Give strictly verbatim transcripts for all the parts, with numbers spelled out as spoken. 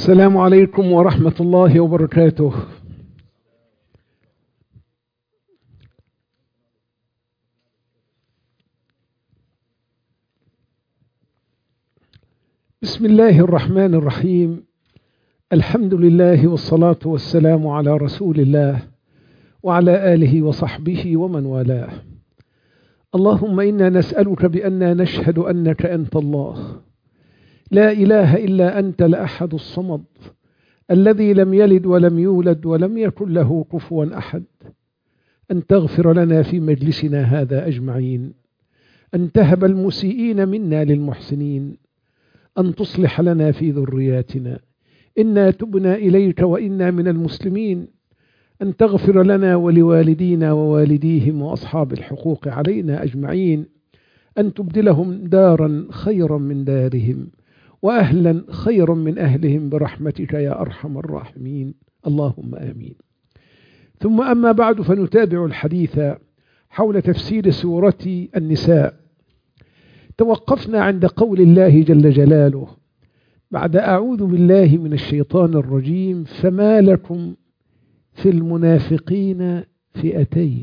السلام عليكم ورحمة الله وبركاته. بسم الله الرحمن الرحيم. الحمد لله والصلاة والسلام على رسول الله وعلى آله وصحبه ومن والاه. اللهم إنا نسألك بأننا نشهد أنك أنت الله لا إله إلا أنت الأحد الصمد الذي لم يلد ولم يولد ولم يكن له كفوا أحد، أن تغفر لنا في مجلسنا هذا أجمعين، أن تهب المسيئين منا للمحسنين، أن تصلح لنا في ذرياتنا، إنا تبنا إليك وإنا من المسلمين، أن تغفر لنا ولوالدينا ووالديهم وأصحاب الحقوق علينا أجمعين، أن تبدلهم دارا خيرا من دارهم وأهلا خيرا من أهلهم برحمتك يا أرحم الراحمين، اللهم آمين. ثم أما بعد، فنتابع الحديث حول تفسير سورة النساء. توقفنا عند قول الله جل جلاله بعد أعوذ بالله من الشيطان الرجيم: فما لكم في المنافقين فئتين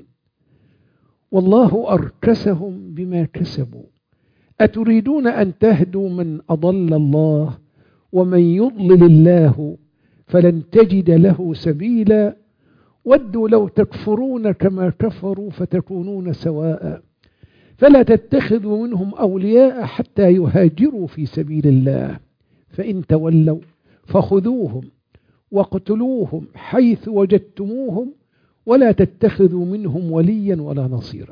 والله أركسهم بما كسبوا أتريدون أن تهدوا من أضل الله ومن يضلل الله فلن تجد له سبيلا ودوا لو تكفرون كما كفروا فتكونون سواء فلا تتخذوا منهم أولياء حتى يهاجروا في سبيل الله فإن تولوا فخذوهم واقتلوهم حيث وجدتموهم ولا تتخذوا منهم وليا ولا نصيرا.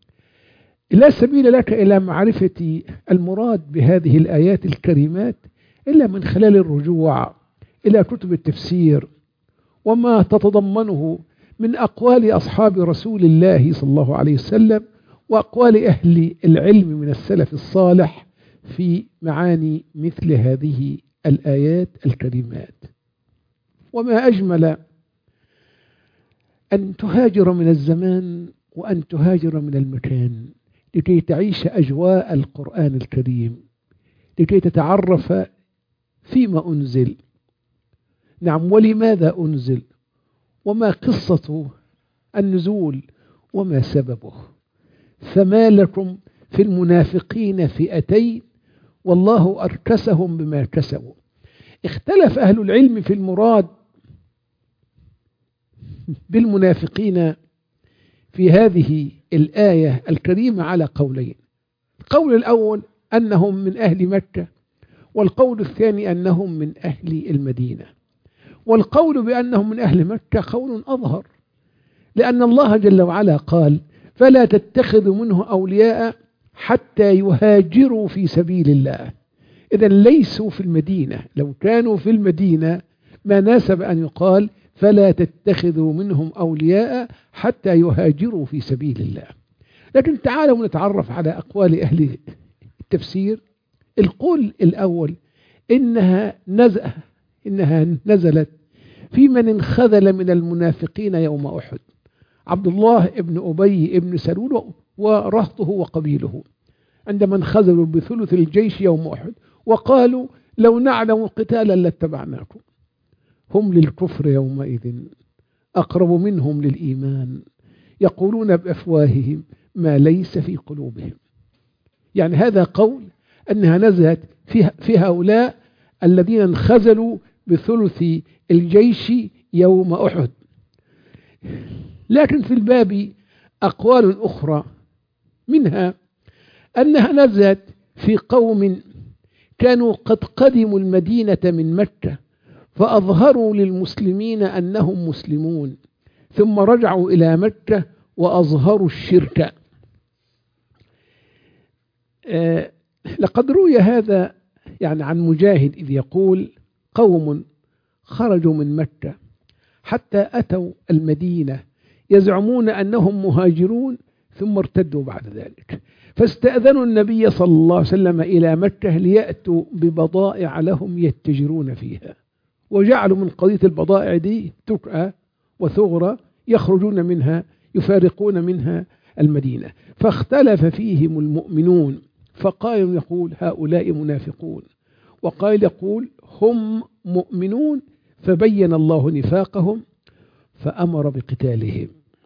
لا سبيل لك إلى معرفة المراد بهذه الآيات الكريمات إلا من خلال الرجوع إلى كتب التفسير وما تتضمنه من أقوال أصحاب رسول الله صلى الله عليه وسلم وأقوال أهل العلم من السلف الصالح في معاني مثل هذه الآيات الكريمات. وما أجمل أن تهاجر من الزمان وأن تهاجر من المكان لكي تعيش أجواء القرآن الكريم، لكي تتعرف فيما أنزل، نعم، ولماذا أنزل، وما قصة النزول وما سببه. فما لكم في المنافقين فئتين والله أركسهم بما كسبوا. اختلف أهل العلم في المراد بالمنافقين في هذه الآية الكريمة على قولين: القول الأول أنهم من أهل مكة، والقول الثاني أنهم من أهل المدينة. والقول بأنهم من أهل مكة قول أظهر، لأن الله جل وعلا قال: فلا تتخذوا منه أولياء حتى يهاجروا في سبيل الله. إذن ليسوا في المدينة، لو كانوا في المدينة ما ناسب أن يقال فلا تتخذوا منهم أولياء حتى يهاجروا في سبيل الله. لكن تعالوا نتعرف على أقوال أهل التفسير. القول الأول إنها نزل إنها نزلت في من انخذل من المنافقين يوم أحد، عبد الله ابن أبي ابن سلول ورهطه وقبيله، عندما انخذلوا بثلث الجيش يوم أحد وقالوا: لو نعلم قتالا لاتبعناكم. هم للكفر يومئذ أقرب منهم للإيمان يقولون بأفواههم ما ليس في قلوبهم. يعني هذا قول أنها نزلت في هؤلاء الذين انخذلوا بثلث الجيش يوم أحد. لكن في الباب أقوال أخرى، منها أنها نزلت في قوم كانوا قد قدموا المدينة من مكة فأظهروا للمسلمين أنهم مسلمون ثم رجعوا إلى مكة وأظهروا الشرك. آه لقد روي هذا يعني عن مجاهد إذ يقول: قوم خرجوا من مكة حتى أتوا المدينة يزعمون أنهم مهاجرون ثم ارتدوا بعد ذلك، فاستأذنوا النبي صلى الله عليه وسلم إلى مكة ليأتوا ببضائع لهم يتجرون فيها، وجعلوا من قضية البضائع دي تكأة وثغرة يخرجون منها يفارقون منها المدينة. فاختلف فيهم المؤمنون، فقال يقول هؤلاء منافقون، وقال يقول هم مؤمنون فبين الله نفاقهم فأمر بقتالهم.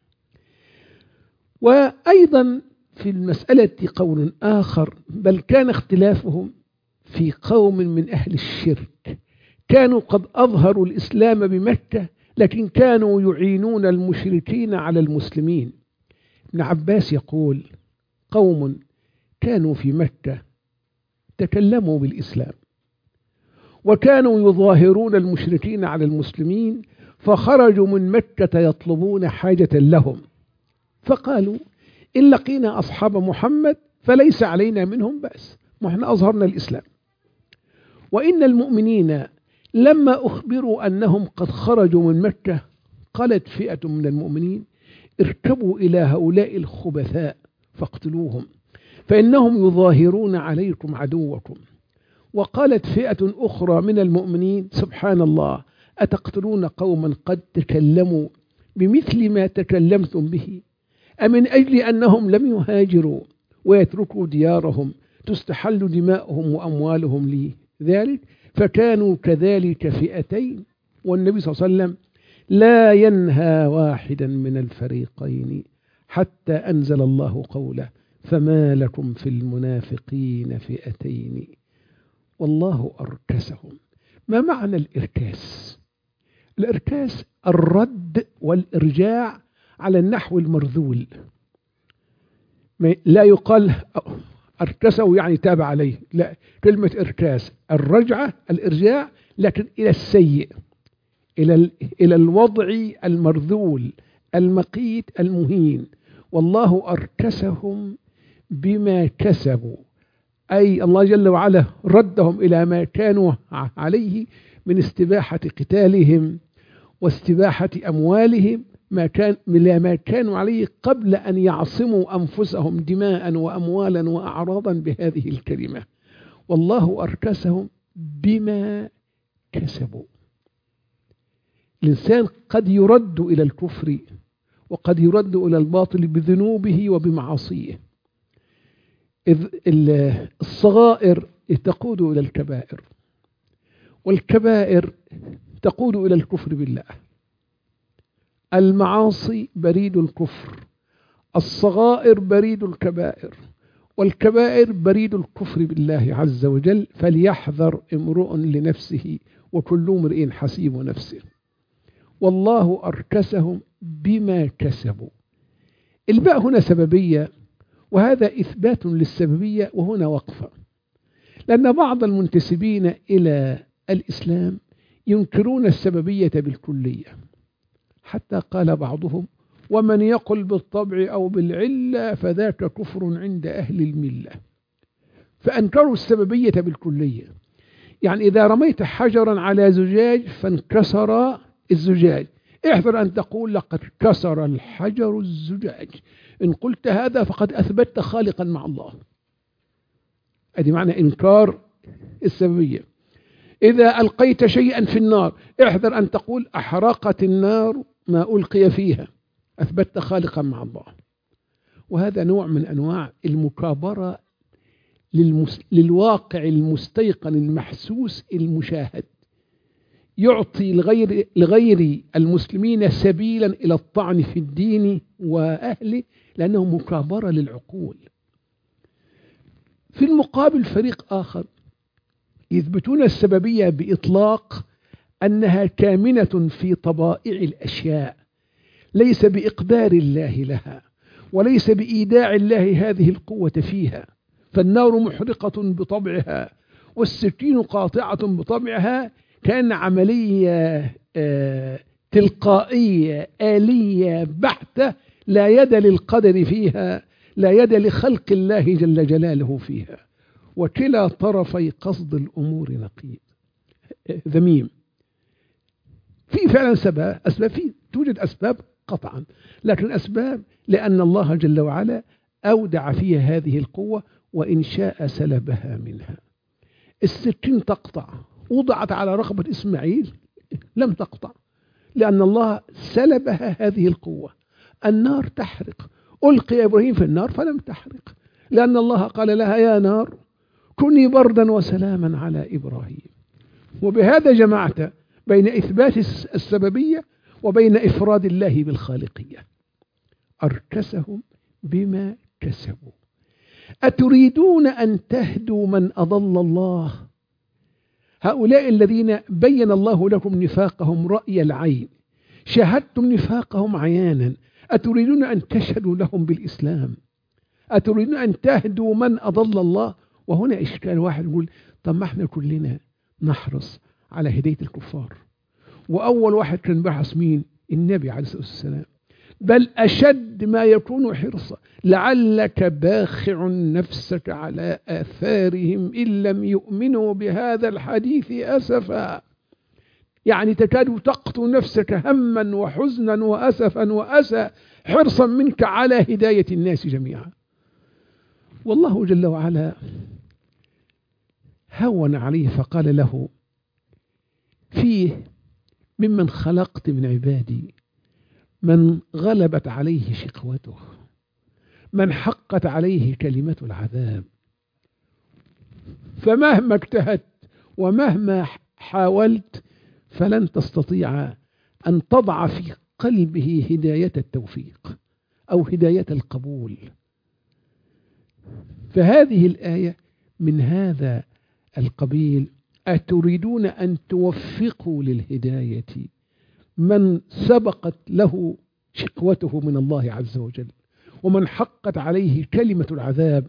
وأيضا في المسألة قول آخر: بل كان اختلافهم في قوم من أهل الشرك كانوا قد أظهروا الإسلام بمكة لكن كانوا يعينون المشركين على المسلمين. ابن عباس يقول: قوم كانوا في مكة تكلموا بالإسلام وكانوا يظاهرون المشركين على المسلمين فخرجوا من مكة يطلبون حاجة لهم فقالوا: إن لقينا أصحاب محمد فليس علينا منهم بأس، ونحن أظهرنا الإسلام. وإن المؤمنين لما أخبروا أنهم قد خرجوا من مكة قالت فئة من المؤمنين: اركبوا إلى هؤلاء الخبثاء فاقتلوهم فإنهم يظاهرون عليكم عدوكم. وقالت فئة أخرى من المؤمنين: سبحان الله، أتقتلون قوما قد تكلموا بمثل ما تكلمتم به أمن أجل أنهم لم يهاجروا ويتركوا ديارهم تستحل دماؤهم وأموالهم لذلك؟ فكانوا كذلك فئتين. والنبي صلى الله عليه وسلم لا ينهى واحدا من الفريقين حتى أنزل الله قوله: فما لكم في المنافقين فئتين والله أركسهم. ما معنى الإركاس؟ الإركاس الرد والإرجاع على النحو المرذول. لا يقال أركسه يعني تاب عليه، لا، كلمة إركاس الرجعة الإرجاع لكن إلى السيء، إلى إلى الوضع المرذول المقيت المهين. والله أركسهم بما كسبوا، أي الله جل وعلا ردهم إلى ما كانوا عليه من استباحة قتالهم واستباحة أموالهم، ما كان من ما كانوا عليه قبل أن يعصموا أنفسهم دماء وأموالا وأعراضا بهذه الكلمة. والله أركسهم بما كسبوا. الإنسان قد يرد إلى الكفر وقد يرد إلى الباطل بذنوبه وبمعاصيه. إذ الصغائر تقود إلى الكبائر والكبائر تقود إلى الكفر بالله. المعاصي بريد الكفر، الصغائر بريد الكبائر، والكبائر بريد الكفر بالله عز وجل. فليحذر امرؤ لنفسه وكل امرئ حسيب نفسه. والله أركسهم بما كسبوا. الباء هنا سببية، وهذا إثبات للسببية وهنا وقفة، لأن بعض المنتسبين إلى الإسلام ينكرون السببية بالكلية، حتى قال بعضهم: ومن يقل بالطبع أو بالعلة فذاك كفر عند أهل الملة. فأنكروا السببية بالكلية، يعني إذا رميت حجرا على زجاج فانكسر الزجاج، احذر أن تقول لقد كسر الحجر الزجاج. إن قلت هذا فقد أثبتت خالقا مع الله. هذه معنى إنكار السببية. إذا ألقيت شيئا في النار احذر أن تقول أحرقت النار ما ألقي فيها، أثبتت خالقا مع الله. وهذا نوع من أنواع المكابرة للمس... للواقع المستيقن المحسوس المشاهد، يعطي لغير, لغير المسلمين سبيلا إلى الطعن في الدين وأهله، لأنه مكابرة للعقول. في المقابل فريق آخر يثبتون السببية بإطلاق أنها كامنة في طبائع الأشياء، ليس بإقدار الله لها وليس بإيداع الله هذه القوة فيها. فالنار محرقة بطبعها والسكين قاطعة بطبعها، كان عملية آه تلقائية آلية بحتة، لا يد للقدر فيها، لا يد لخلق الله جل جلاله فيها. وكلا طرفي قصد الأمور نقيض ذميم. في فعلا سبب أسباب، في توجد أسباب قطعا، لكن أسباب لأن الله جل وعلا أودع فيها هذه القوة، وإن شاء سلبها منها. السكين تقطع، وضعت على رقبة إسماعيل لم تقطع لأن الله سلبها هذه القوة. النار تحرق، ألقي إبراهيم في النار فلم تحرق لأن الله قال لها: يا نار كوني بردا وسلاما على إبراهيم. وبهذا جمعت بين إثبات السببية وبين إفراد الله بالخالقية. أركسهم بما كسبوا. أتريدون أن تهدوا من أضل الله؟ هؤلاء الذين بين الله لكم نفاقهم رأي العين، شاهدتم نفاقهم عيانا، أتريدون أن تشهدوا لهم بالإسلام؟ أتريدون أن تهدوا من أضل الله؟ وهنا إشكال، واحد يقول طب ما احنا كلنا نحرص على هداية الكفار، وأول واحد كان بحث مين؟ النبي عليه الصلاة والسلام، بل أشد ما يكون حرصا، لعلك باخع نفسك على آثارهم إن لم يؤمنوا بهذا الحديث أسفا. يعني تكاد تقتل نفسك هما وحزنا وأسفا وأسى حرصا منك على هداية الناس جميعا. والله جل وعلا هون عليه فقال له فيه ممن خلقت من عبادي من غلبت عليه شقوته، من حقت عليه كلمة العذاب، فمهما اجتهدت ومهما حاولت فلن تستطيع أن تضع في قلبه هداية التوفيق أو هداية القبول. فهذه الآية من هذا القبيل: أتريدون أن توفقوا للهداية من سبقت له شقوته من الله عز وجل ومن حقت عليه كلمة العذاب.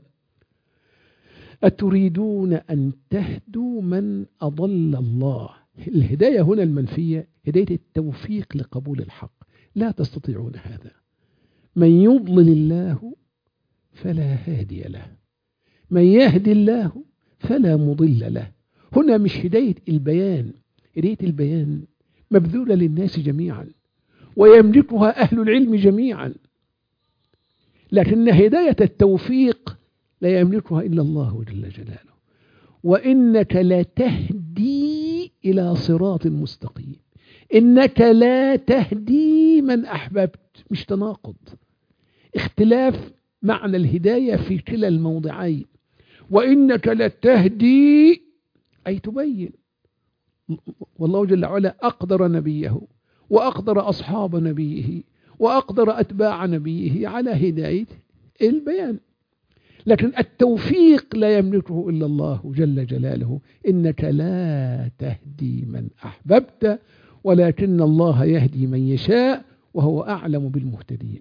أتريدون أن تهدوا من أضل الله. الهداية هنا المنفية هداية التوفيق لقبول الحق، لا تستطيعون هذا. من يضلل الله فلا هادي له، من يهدي الله فلا مضل له. هنا مش هداية البيان، هداية البيان مبذولة للناس جميعا ويملكها أهل العلم جميعا، لكن هداية التوفيق لا يملكها إلا الله جل جلاله. وإنك لتهدي إلى صراط مستقيم، إنك لا تهدي من أحببت، مش تناقض، اختلاف معنى الهداية في كلا الموضعين. وإنك لتهدي أي تبين، والله جل وعلا أقدر نبيه وأقدر أصحاب نبيه وأقدر أتباع نبيه على هداية البيان، لكن التوفيق لا يملكه إلا الله جل جلاله. إنك لا تهدي من أحببت ولكن الله يهدي من يشاء وهو أعلم بالمهتدين.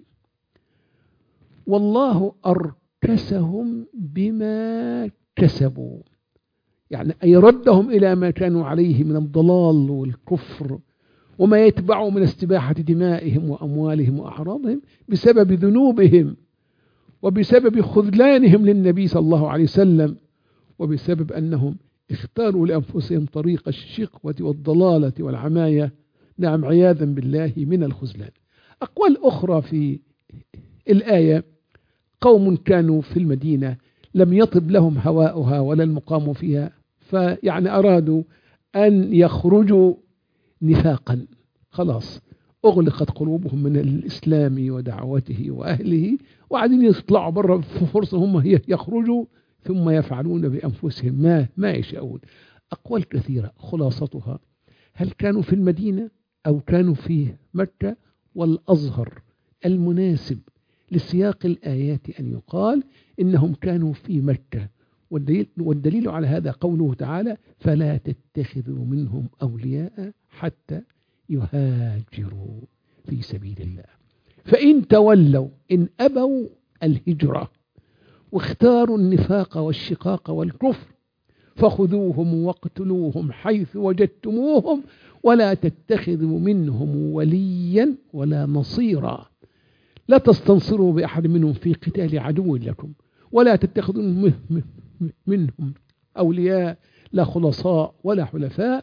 والله أركسهم بما كسبوا، يعني أي ردهم إلى ما كانوا عليه من الضلال والكفر وما يتبعوا من استباحة دمائهم وأموالهم وأعراضهم بسبب ذنوبهم وبسبب خذلانهم للنبي صلى الله عليه وسلم وبسبب أنهم اختاروا لأنفسهم طريق الشقوة والضلالة والعماية، نعم عياذا بالله من الخذلان. أقوال أخرى في الآية: قوم كانوا في المدينة لم يطب لهم هواؤها ولا المقام فيها، فيعني أرادوا أن يخرجوا نفاقا، خلاص أغلقت قلوبهم من الإسلام ودعوته وأهله، وعادين يطلعوا برا فرصة هم هي يخرجوا ثم يفعلون بأنفسهم ما ما يشاءون. أقوال كثيرة، خلاصتها هل كانوا في المدينة أو كانوا في مكة؟ والأظهر المناسب لسياق الآيات أن يقال إنهم كانوا في مكة، والدليل, والدليل على هذا قوله تعالى: فلا تتخذوا منهم أولياء حتى يهاجروا في سبيل الله، فإن تولوا إن أبوا الهجرة واختاروا النفاق والشقاق والكفر فخذوهم واقتلوهم حيث وجدتموهم ولا تتخذوا منهم وليا ولا نصيرا. لا تستنصروا بأحد منهم في قتال عدو لكم، ولا تتخذوا منهم أولياء، لا خلصاء ولا حلفاء،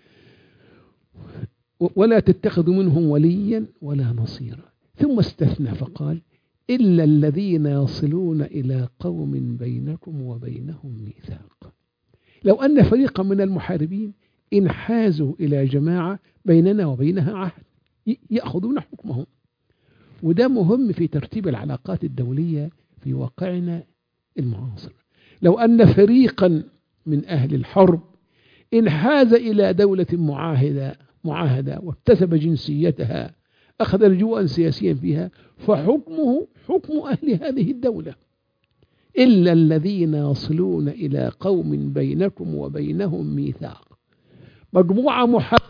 ولا تتخذوا منهم وليا ولا نصيرا. ثم استثنى فقال: إلا الذين يصلون إلى قوم بينكم وبينهم ميثاق. لو أن فريقا من المحاربين انحازوا إلى جماعة بيننا وبينها عهد يأخذون حكمهم، وده مهم في ترتيب العلاقات الدولية في واقعنا المعاصر. لو أن فريقا من أهل الحرب انحاز إلى دولة معاهدة معاهدة واكتسب جنسيتها، أخذ لجوءا سياسيا فيها، فحكمه حكم أهل هذه الدولة، إلا الذين يصلون إلى قوم بينكم وبينهم ميثاق. مجموعة محاربة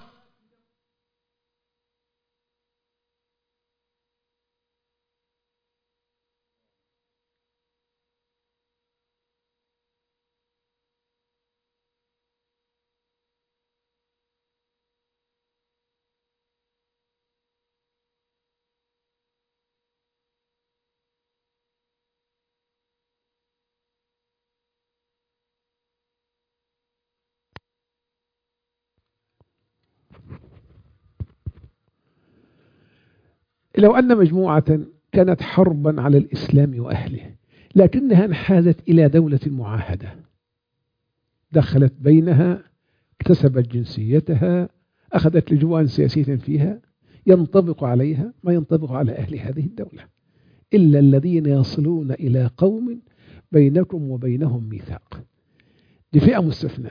لو أن مجموعة كانت حربا على الإسلام وأهله، لكنها انحازت إلى دولة معاهدة، دخلت بينها، اكتسبت جنسيتها، أخذت لجوءا سياسيا فيها، ينطبق عليها ما ينطبق على أهل هذه الدولة، إلا الذين يصلون إلى قوم بينكم وبينهم ميثاق. دي فئة مستثناء.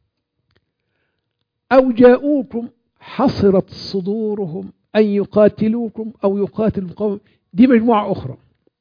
أو جاءوكم حصرت صدورهم أن يقاتلوكم أو يقاتلوا القوم، دي مجموعة أخرى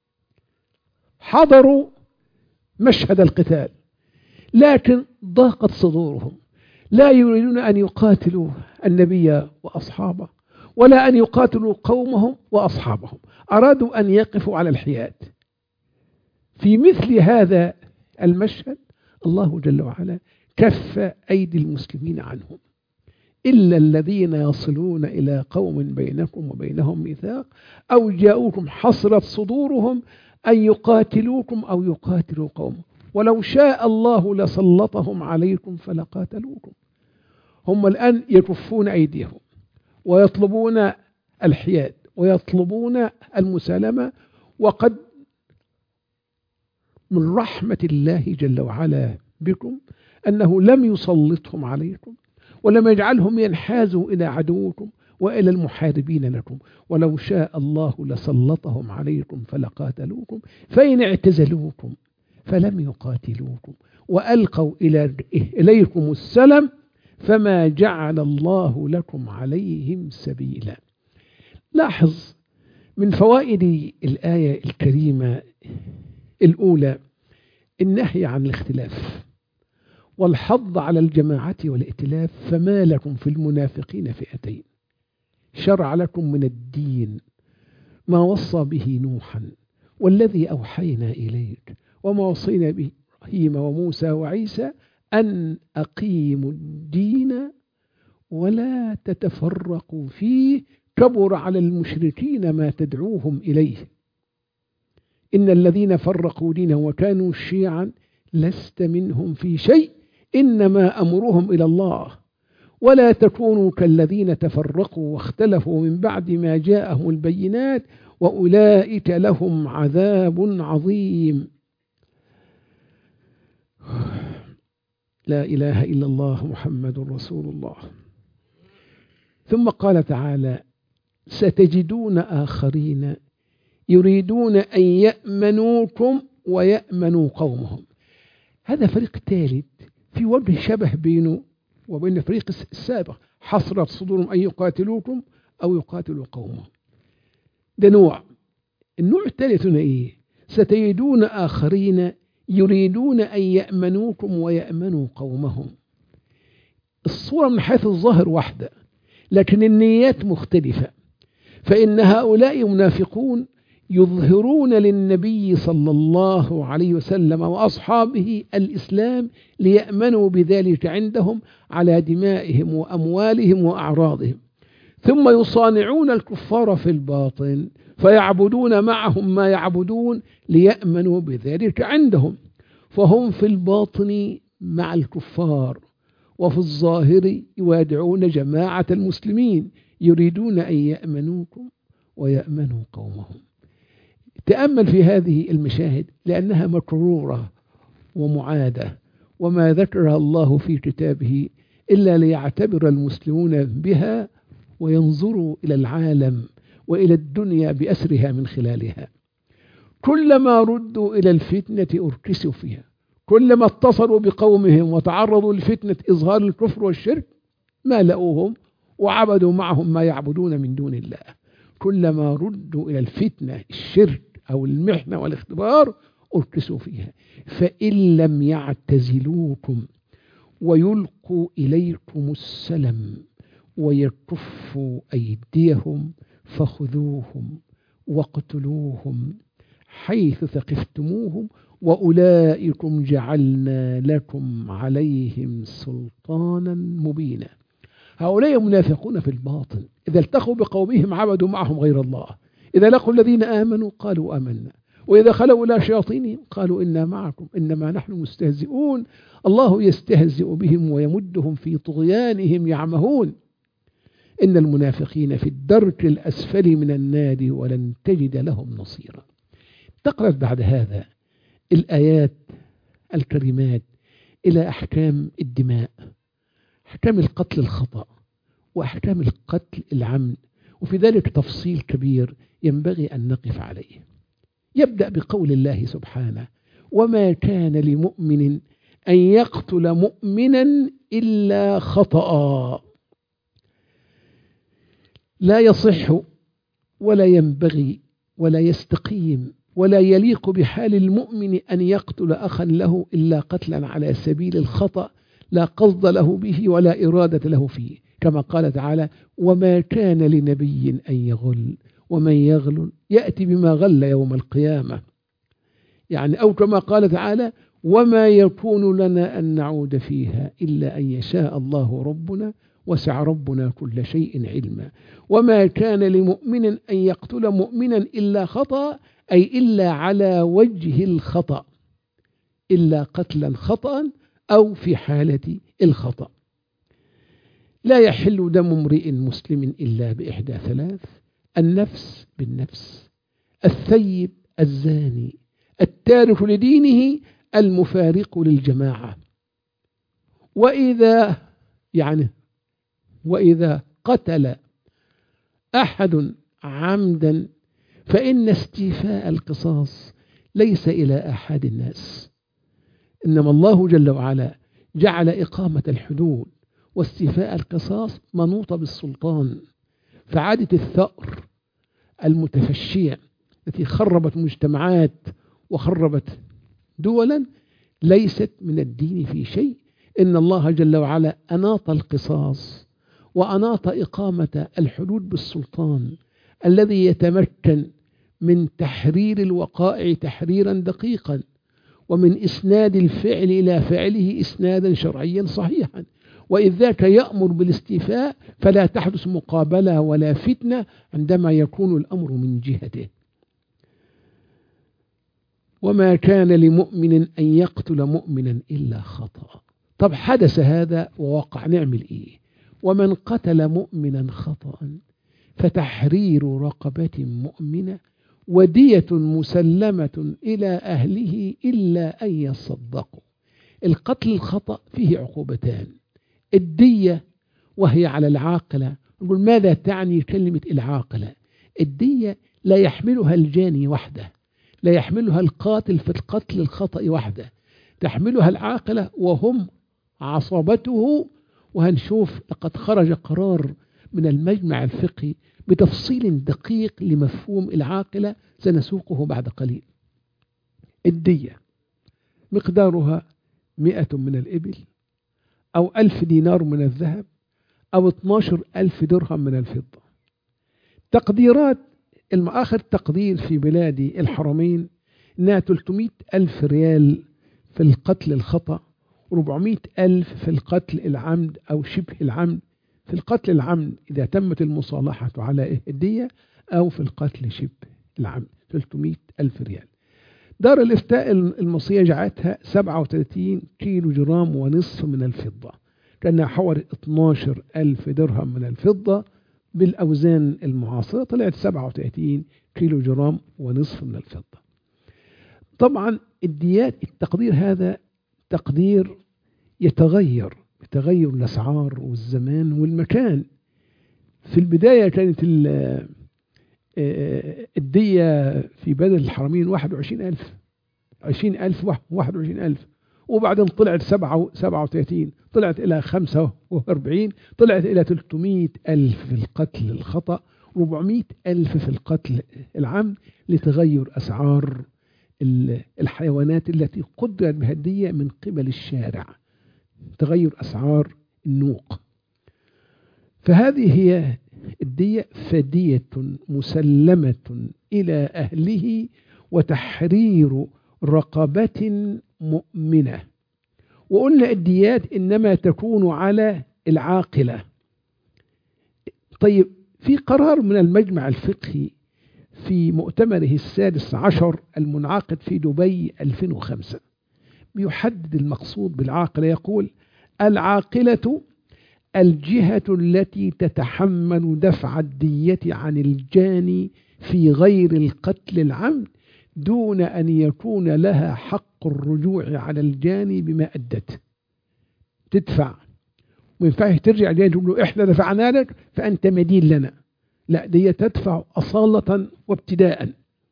حضروا مشهد القتال لكن ضاقت صدورهم، لا يريدون أن يقاتلوا النبي وأصحابه ولا أن يقاتلوا قومهم وأصحابهم، أرادوا أن يقفوا على الحياد. في مثل هذا المشهد الله جل وعلا كف أيدي المسلمين عنهم، إلا الذين يصلون إلى قوم بينكم وبينهم ميثاق أو جاءوكم حصرت صدورهم أن يقاتلوكم أو يقاتلوا قوم، ولو شاء الله لسلطهم عليكم فلقاتلوكم. هم الآن يكفون أيديهم ويطلبون الحياد ويطلبون المسالمة، وقد من رحمة الله جل وعلا بكم أنه لم يسلطهم عليكم ولم يجعلهم ينحازوا إلى عدوكم وإلى المحاربين لكم، ولو شاء الله لسلطهم عليكم فلقاتلوكم، فإن اعتزلوكم فلم يقاتلوكم وألقوا إلى إليكم السلم فما جعل الله لكم عليهم سبيلا. لاحظ من فوائد الآية الكريمة الأولى النهي عن الاختلاف والحض على الجماعة والائتلاف، فما لكم في المنافقين فئتين، شرع لكم من الدين ما وصى به نوحا والذي أوحينا إليك وما وصينا به إبراهيم وموسى وعيسى أن أقيموا الدين ولا تتفرقوا فيه، كبر على المشركين ما تدعوهم إليه، إن الذين فرقوا دينهم وكانوا شيعا لست منهم في شيء إنما أمرهم إلى الله، ولا تكونوا كالذين تفرقوا واختلفوا من بعد ما جاءهم البينات وأولئك لهم عذاب عظيم. لا إله إلا الله محمد رسول الله. ثم قال تعالى ستجدون آخرين يريدون أن يأمنوكم ويأمنوا قومهم. هذا فريق ثالث في وجه شبه بينه وبين الفريق السابق، حصرت صدورهم أن يقاتلوكم أو يقاتلوا قومهم. ده نوع. النوع الثالث هنا إيه؟ ستجدون آخرين يريدون أن يأمنوكم ويأمنوا قومهم. الصورة من حيث الظاهر واحدة لكن النيات مختلفة، فإن هؤلاء منافقون يظهرون للنبي صلى الله عليه وسلم وأصحابه الإسلام ليأمنوا بذلك عندهم على دمائهم وأموالهم وأعراضهم، ثم يصانعون الكفار في الباطن فيعبدون معهم ما يعبدون ليأمنوا بذلك عندهم، فهم في الباطن مع الكفار وفي الظاهر يوادعون جماعة المسلمين يريدون أن يأمنوكم ويأمنوا قومهم. تأمل في هذه المشاهد لأنها مكرورة ومعادة، وما ذكرها الله في كتابه إلا ليعتبر المسلمون بها وينظروا إلى العالم وإلى الدنيا بأسرها من خلالها. كلما ردوا إلى الفتنة أركسوا فيها، كلما اتصلوا بقومهم وتعرضوا لفتنة إظهار الكفر والشرك مالؤوهم وعبدوا معهم ما يعبدون من دون الله. كلما ردوا إلى الفتنة الشرك أو المحنة والاختبار أركسوا فيها. فإن لم يعتزلوكم ويلقوا إليكم السلم ويكفوا أيديهم فخذوهم واقتلوهم حيث ثقفتموهم وأولئكم جعلنا لكم عليهم سلطانا مبينا. هؤلاء منافقون في الباطن، إذا التقوا بقومهم عبدوا معهم غير الله، إذا لقوا الذين آمنوا قالوا آمنا، وإذا خلوا إلى شياطينهم قالوا إنا معكم إنما نحن مستهزئون. الله يستهزئ بهم ويمدهم في طغيانهم يعمهون. إن المنافقين في الدرك الأسفل من النار ولن تجد لهم نصيرا. تقرأ بعد هذا الآيات الكريمات إلى أحكام الدماء، أحكام القتل الخطأ وأحكام القتل العمد، وفي ذلك تفصيل كبير ينبغي أن نقف عليه. يبدأ بقول الله سبحانه: وما كان لمؤمن أن يقتل مؤمنا إلا خطأ. لا يصح ولا ينبغي ولا يستقيم ولا يليق بحال المؤمن أن يقتل أخا له إلا قتلا على سبيل الخطأ، لا قصد له به ولا إرادة له فيه، كما قال تعالى: وما كان لنبي أن يغل ومن يغل يأتي بما غل يوم القيامة. يعني أو كما قال تعالى: وما يكون لنا أن نعود فيها إلا أن يشاء الله ربنا وسع ربنا كل شيء علما. وما كان لمؤمن أن يقتل مؤمنا إلا خطأ، أي إلا على وجه الخطأ، إلا قتلا خطأ أو في حالة الخطأ. لا يحل دم امرئ مسلم إلا بإحدى ثلاث: النفس بالنفس، الثيب الزاني، التارك لدينه، المفارق للجماعة. وإذا يعني وإذا قتل أحد عمدا فإن استيفاء القصاص ليس إلى أحد الناس، إنما الله جل وعلا جعل إقامة الحدود واستيفاء القصاص منوطة بالسلطان. فعادة الثأر المتفشية التي خربت مجتمعات وخربت دولا ليست من الدين في شيء. إن الله جل وعلا أناط القصاص وأناط إقامة الحدود بالسلطان الذي يتمكن من تحرير الوقائع تحريرا دقيقا، ومن إسناد الفعل إلى فعله إسنادا شرعيا صحيحا، وإذ ذاك يأمر بالاستيفاء فلا تحدث مقابلة ولا فتنة عندما يكون الأمر من جهته. وما كان لمؤمن أن يقتل مؤمنا إلا خطأ. طب حدث هذا ووقع، نعمل إيه؟ ومن قتل مؤمنا خطأ فتحرير رقبة مؤمنة ودية مسلمة إلى أهله إلا أن يصدقوا. القتل الخطأ فيه عقوبتان: الدية وهي على العاقلة. نقول ماذا تعني كلمة العاقلة؟ الدية لا يحملها الجاني وحده، لا يحملها القاتل في القتل الخطأ وحده، تحملها العاقلة وهم عصبته. وهنشوف لقد خرج قرار من المجمع الفقهي بتفصيل دقيق لمفهوم العاقلة سنسوقه بعد قليل. الدية مقدارها مئة من الإبل أو ألف دينار من الذهب أو اثناشر ألف درهم من الفضة. تقديرات آخر تقدير في بلاد الحرمين إنها ثلاثمئة ألف ريال في القتل الخطأ، أربعمئة ألف في القتل العمد أو شبه العمد. في القتل العمد إذا تمت المصالحة على الدية، أو في القتل شبه العمد ثلاثمئة ألف ريال. دار الإفتاء المصرية جعلتها سبعة وثلاثين كيلو جرام ونصف من الفضة، كأنها حوالي اثناشر ألف درهم من الفضة. بالأوزان المعاصرة طلعت سبعة وثلاثين كيلو جرام ونصف من الفضة. طبعا الديات التقدير هذا تقدير يتغير بتغير الأسعار والزمان والمكان. في البداية كانت الدية في بدل الحرمين واحد وعشرين ألف، عشرين ألف واحد وعشرين ألف، وبعدين طلعت سبعة وثلاثين، طلعت إلى خمسة وأربعين، طلعت إلى ثلاثمائة ألف في القتل الخطأ، أربعمائة ألف في القتل العمد، لتغير أسعار الحيوانات التي قدرت بها الدية من قبل الشارع، تغير أسعار النوق. فهذه هي الدية، فدية مسلمة إلى أهله وتحرير رقبة مؤمنة. وقلنا الديات إنما تكون على العاقلة. طيب، في قرار من المجمع الفقهي في مؤتمره السادس عشر المنعقد في دبي ألفين وخمسة بيحدد المقصود بالعاقلة، يقول: العاقلة الجهة التي تتحمل دفع الدية عن الجاني في غير القتل العمد دون أن يكون لها حق الرجوع على الجاني بما أدت. تدفع، ما ينفعش ترجع الجاني تقول له إحنا دفعنا لك فأنت مدين لنا، لا، دي تدفع أصالة وابتداء.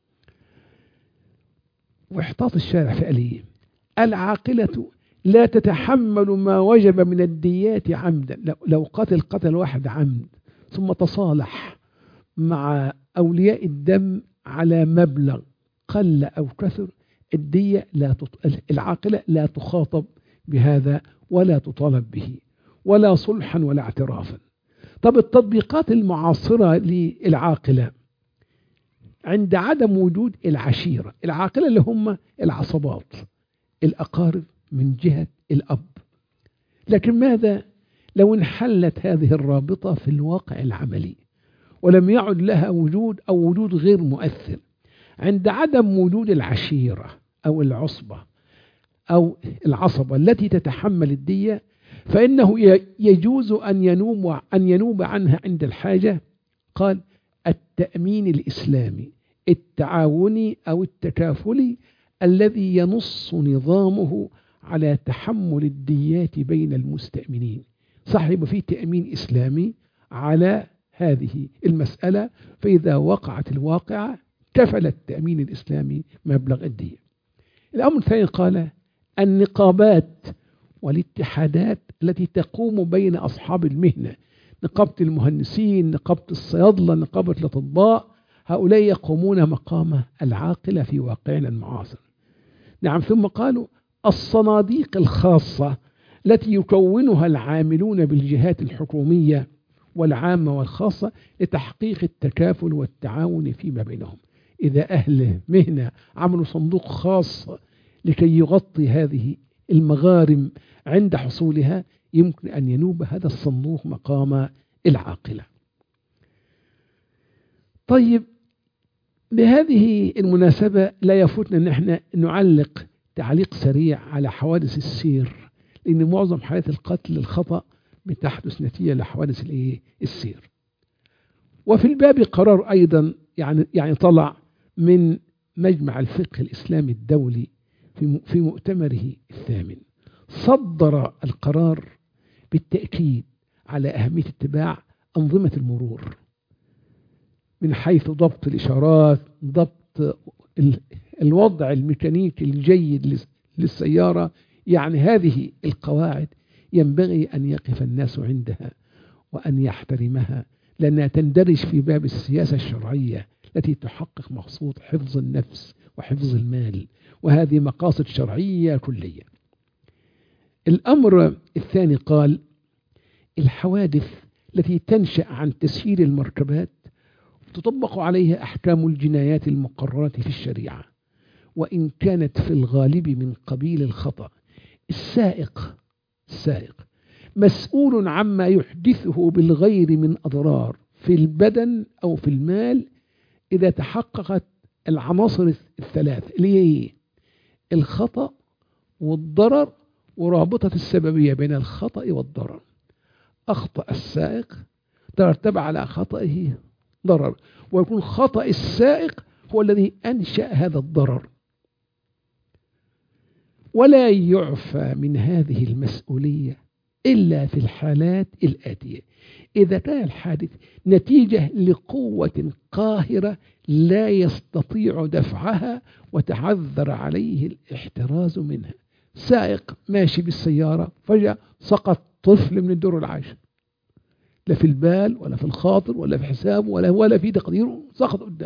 واحتاط الشارع في آلية: العاقلة لا تتحمل ما وجب من الديات عمدا. لو قتل قتل واحد عمد ثم تصالح مع أولياء الدم على مبلغ قل أو كثر، الدية لا تط... العاقلة لا تخاطب بهذا ولا تطالب به، ولا صلحا ولا اعترافا. طب التطبيقات المعاصرة للعاقلة عند عدم وجود العشيرة، العاقلة اللي هم العصبات، الأقارب من جهة الأب. لكن ماذا لو انحلت هذه الرابطة في الواقع العملي ولم يعد لها وجود أو وجود غير مؤثر؟ عند عدم وجود العشيرة أو العصبة أو العصبة التي تتحمل الدية، فإنه يجوز أن ينوب أن ينوب عنها عند الحاجة. قال: التأمين الإسلامي التعاوني أو التكافلي الذي ينص نظامه على تحمل الديات بين المستأمنين. صاحب فيه تأمين إسلامي على هذه المسألة، فإذا وقعت الواقعة كفل التأمين الإسلامي مبلغ الدية. الأمر الثاني قال: النقابات والاتحادات التي تقوم بين أصحاب المهنة، نقابة المهندسين، نقابة الصيادلة، نقابة الأطباء، هؤلاء يقومون مقام العاقلة في واقعنا المعاصر. نعم. ثم قالوا: الصناديق الخاصة التي يكونها العاملون بالجهات الحكومية والعامة والخاصة لتحقيق التكافل والتعاون فيما بينهم. إذا أهل مهنة عملوا صندوق خاص لكي يغطي هذه المغارم عند حصولها، يمكن أن ينوب هذا الصندوق مقام العاقلة. طيب، بهذه المناسبة لا يفوتنا أن احنا نعلق تعليق سريع على حوادث السير، لأن معظم حالات القتل الخطأ بتحدث نتيجة لحوادث السير. وفي الباب قرار أيضا يعني يعني طلع من مجمع الفقه الإسلامي الدولي في في مؤتمره الثامن، صدر القرار بالتأكيد على أهمية اتباع أنظمة المرور من حيث ضبط الإشارات، ضبط الوضع الميكانيكي الجيد للسيارة. يعني هذه القواعد ينبغي أن يقف الناس عندها وأن يحترمها، لأنها تندرج في باب السياسة الشرعية التي تحقق مقصود حفظ النفس وحفظ المال، وهذه مقاصد شرعية كلية. الأمر الثاني قال: الحوادث التي تنشأ عن تسيير المركبات تطبق عليها أحكام الجنايات المقررة في الشريعة، وإن كانت في الغالب من قبيل الخطأ. السائق السائق مسؤول عما يحدثه بالغير من أضرار في البدن أو في المال إذا تحققت العناصر الثلاث اللي هي الخطأ والضرر ورابطة السببية بين الخطأ والضرر. أخطأ السائق ترتب على خطئه ضرر، ويكون خطأ السائق هو الذي أنشأ هذا الضرر. ولا يعفى من هذه المسؤولية إلا في الحالات الآتية: إذا كان الحادث نتيجة لقوة قاهرة لا يستطيع دفعها وتعذر عليه الاحتراز منها، سائق ماشي بالسيارة فجأة سقط طفل من الدور العاشر، لا في البال ولا في الخاطر ولا في حسابه ولا ولا في تقديره، سقط قدامه.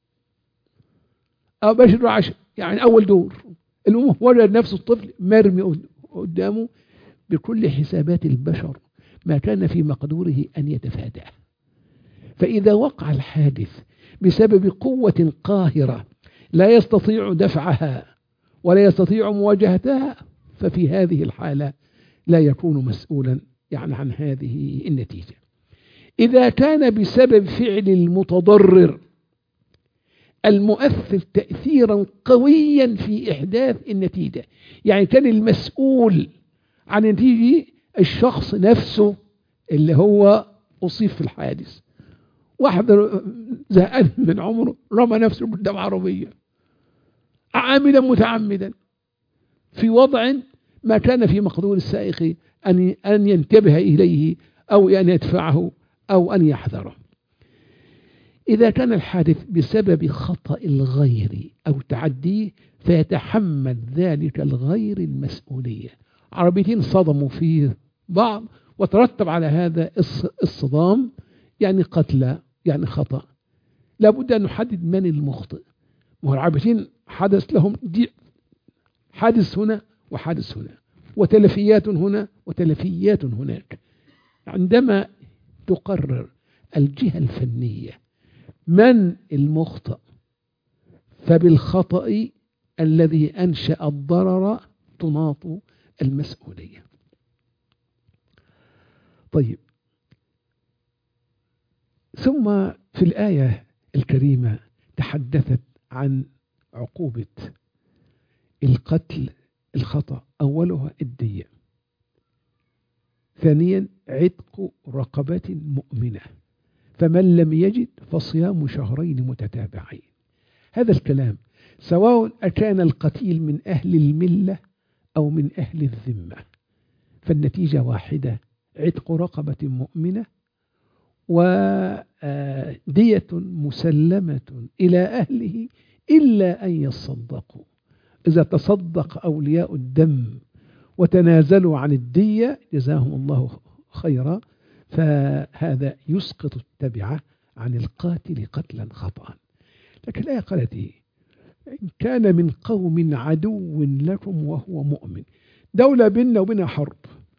أو باش الدور العاشر يعني أول دور، المهم وجد نفسه الطفل مرمي قدامه. بكل حسابات البشر ما كان في مقدوره أن يتفاداه. فإذا وقع الحادث بسبب قوة قاهرة لا يستطيع دفعها ولا يستطيع مواجهتها، ففي هذه الحالة لا يكون مسؤولا يعني عن هذه النتيجة. إذا كان بسبب فعل المتضرر المؤثر تأثيرا قويا في إحداث النتيجة، يعني كان المسؤول عن النتيجة الشخص نفسه اللي هو أصيب في الحادث. واحد زهقان من عمره رمى نفسه قدام عربية عامدا متعمدا في وضع ما كان في مقدور السائق أن أن ينتبه إليه أو أن يدفعه أو أن يحذره. إذا كان الحادث بسبب خطأ الغير أو تعديه فيتحمل ذلك الغير المسؤولية. عربيتين صدموا في بعض وترتب على هذا الصدام يعني قتلى يعني خطأ، لابد أن نحدد من المخطئ. والعربيتين حدث لهم دي حادث هنا وحادث هنا وتلفيات هنا وتلفيات هناك. عندما تقرر الجهة الفنية من المخطئ فبالخطأ الذي أنشأ الضرر تناط المسؤولية. طيب، ثم في الآية الكريمة تحدثت عن عقوبة القتل الخطأ، أولها الدية، ثانيا عتق رقبة مؤمنة، فمن لم يجد فصيام شهرين متتابعين. هذا الكلام سواء أكان القتيل من أهل الملة أو من أهل الذمة فالنتيجة واحدة، عتق رقبة مؤمنة ودية مسلمة إلى أهله إلا أن يصدقوا. إذا تصدق أولياء الدم وتنازلوا عن الدية جزاهم الله خيرا، فهذا يسقط التبعة عن القاتل قتلا خطأ. لكن الآية قالت إيه؟ إن كان من قوم عدو لكم وهو مؤمن، دولة بيننا وبينها حرب،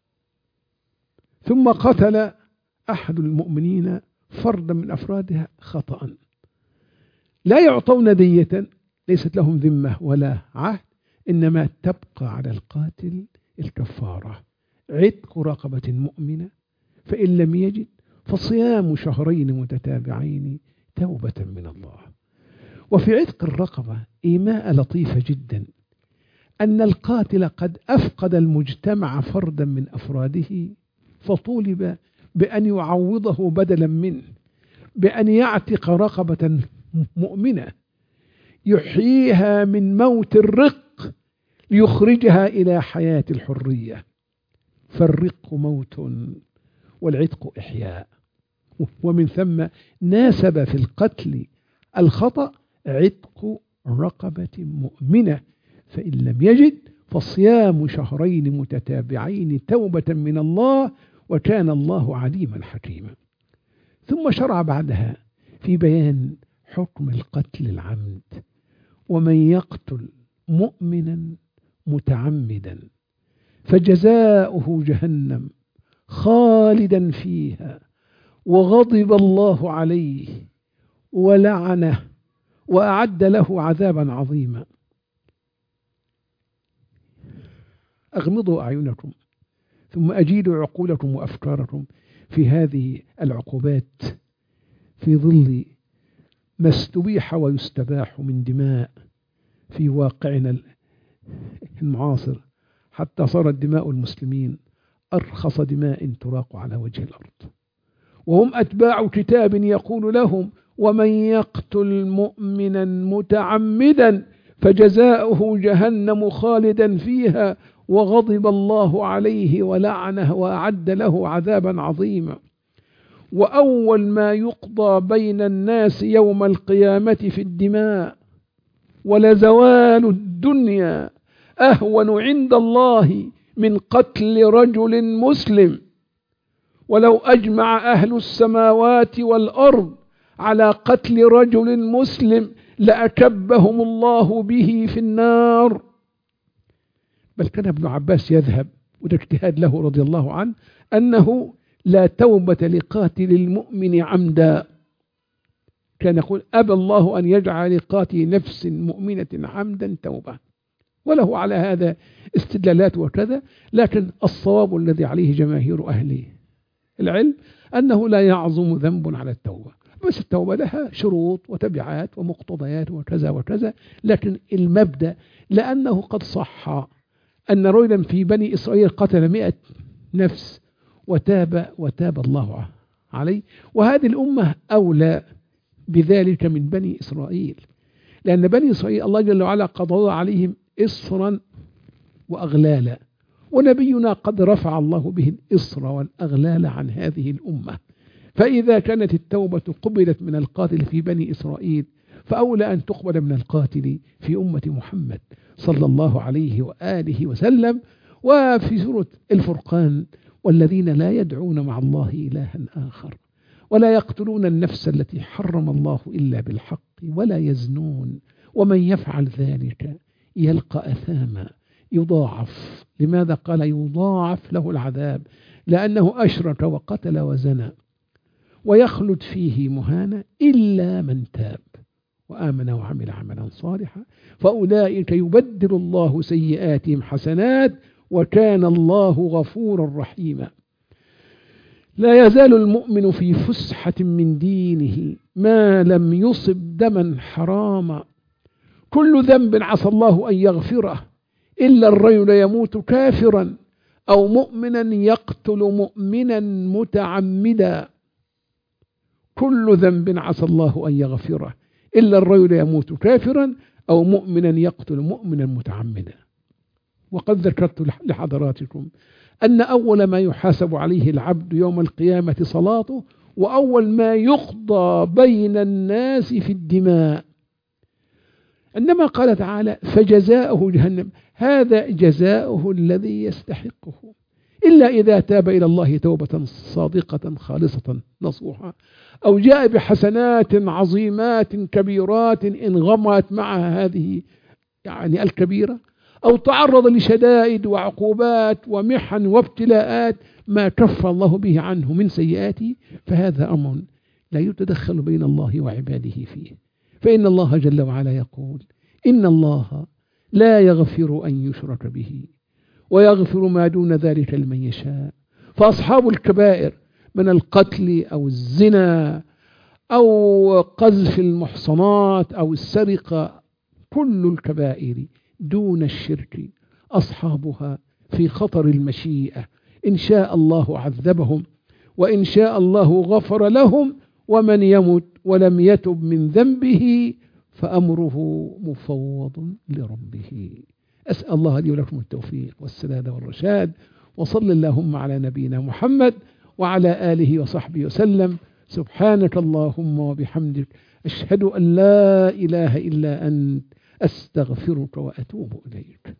ثم قتل أحد المؤمنين فردا من أفرادها خطأ، لا يعطون دية، ليست لهم ذمة ولا عهد، إنما تبقى على القاتل الكفارة، عتق رقبة مؤمنة، فإن لم يجد فصيام شهرين متتابعين توبة من الله. وفي عتق الرقبة إيماء لطيفة جدا، أن القاتل قد أفقد المجتمع فردا من أفراده، فطولب بأن يعوضه بدلا منه بأن يعتق رقبة مؤمنة يحييها من موت الرق ليخرجها إلى حياة الحرية، فالرق موت والعتق إحياء. ومن ثم ناسب في القتل الخطأ عتق رقبة مؤمنة، فإن لم يجد فصيام شهرين متتابعين توبة من الله وكان الله عليما حكيما. ثم شرع بعدها في بيان حكم القتل العمد، ومن يقتل مؤمنا متعمدا فجزاؤه جهنم خالدا فيها وغضب الله عليه ولعنه وأعد له عذابا عظيما. أغمضوا أعينكم ثم أجيدوا عقولكم وأفكاركم في هذه العقوبات في ظل ما استبيح ويستباح من دماء في واقعنا المعاصر، حتى صارت دماء المسلمين أرخص دماء تراق على وجه الأرض، وهم أتباع كتاب يقول لهم ومن يقتل مؤمنا متعمدا فجزاؤه جهنم خالدا فيها وغضب الله عليه ولعنه وأعد له عذابا عظيما. وأول ما يقضى بين الناس يوم القيامة في الدماء ولزوال الدنيا أهون عند الله من قتل رجل مسلم، ولو أجمع أهل السماوات والأرض على قتل رجل مسلم لأكبهم الله به في النار. بل كان ابن عباس يذهب، وده اجتهاد له رضي الله عنه، أنه لا توبة لقاتل المؤمن عمدا. كان يقول أبى الله أن يجعل لقاتل نفس مؤمنة عمدا توبة، وله على هذا استدلالات وكذا، لكن الصواب الذي عليه جماهير أهل العلم أنه لا يعظم ذنب على التوبة، بس التوبة لها شروط وتبعات ومقتضيات وكذا وكذا. لكن المبدأ، لأنه قد صح أن رجلا في بني إسرائيل قتل مئة نفس وتاب وتاب الله عليه، وهذه الأمة أولى بذلك من بني إسرائيل، لأن بني إسرائيل الله جل وعلا قضى عليهم إصرا وأغلالا، ونبينا قد رفع الله به الإصر والأغلال عن هذه الأمة. فإذا كانت التوبة قبلت من القاتل في بني إسرائيل، فأولى أن تقبل من القاتل في أمة محمد صلى الله عليه وآله وسلم. وفي سورة الفرقان: والذين لا يدعون مع الله إلها آخر ولا يقتلون النفس التي حرم الله إلا بالحق ولا يزنون ومن يفعل ذلك يلقى أثاما يضاعف. لماذا قال يضاعف له العذاب؟ لأنه أشرك وقتل وزنى ويخلد فيه مهانا إلا من تاب وآمن وعمل عملا صالحا فأولئك يبدل الله سيئاتهم حسنات وكان الله غفورا رحيما. لا يزال المؤمن في فسحة من دينه ما لم يصب دما حراما. كل ذنب عسى الله أن يغفره إلا الرجل يموت كافرا أو مؤمنا يقتل مؤمنا متعمدا. كل ذنب عسى الله أن يغفره إلا الرجل يموت كافرا أو مؤمنا يقتل مؤمنا متعمدا. وقد ذكرت لحضراتكم أن أول ما يحاسب عليه العبد يوم القيامة صلاته، وأول ما يقضى بين الناس في الدماء. عندما قال تعالى فجزاؤه جهنم، هذا جزاؤه الذي يستحقه، إلا إذا تاب إلى الله توبة صادقة خالصة نصوحا، أو جاء بحسنات عظيمات كبيرات انغمت معها هذه يعني الكبيرة، أو تعرض لشدائد وعقوبات ومحن وابتلاءات ما كف الله به عنه من سيئاته، فهذا أمر لا يتدخل بين الله وعباده فيه. فإن الله جل وعلا يقول إن الله لا يغفر أن يشرك به ويغفر ما دون ذلك لمن يشاء. فأصحاب الكبائر من القتل أو الزنا أو قذف المحصنات أو السرقة، كل الكبائر دون الشرك أصحابها في خطر المشيئة، إن شاء الله عذبهم وإن شاء الله غفر لهم. ومن يمت ولم يتب من ذنبه فأمره مفوض لربه. أسأل الله لي ولكم التوفيق والسداد والرشاد، وصل اللهم على نبينا محمد وعلى آله وصحبه وسلم. سبحانك اللهم وبحمدك أشهد أن لا إله إلا أنت أستغفرك وأتوب إليك.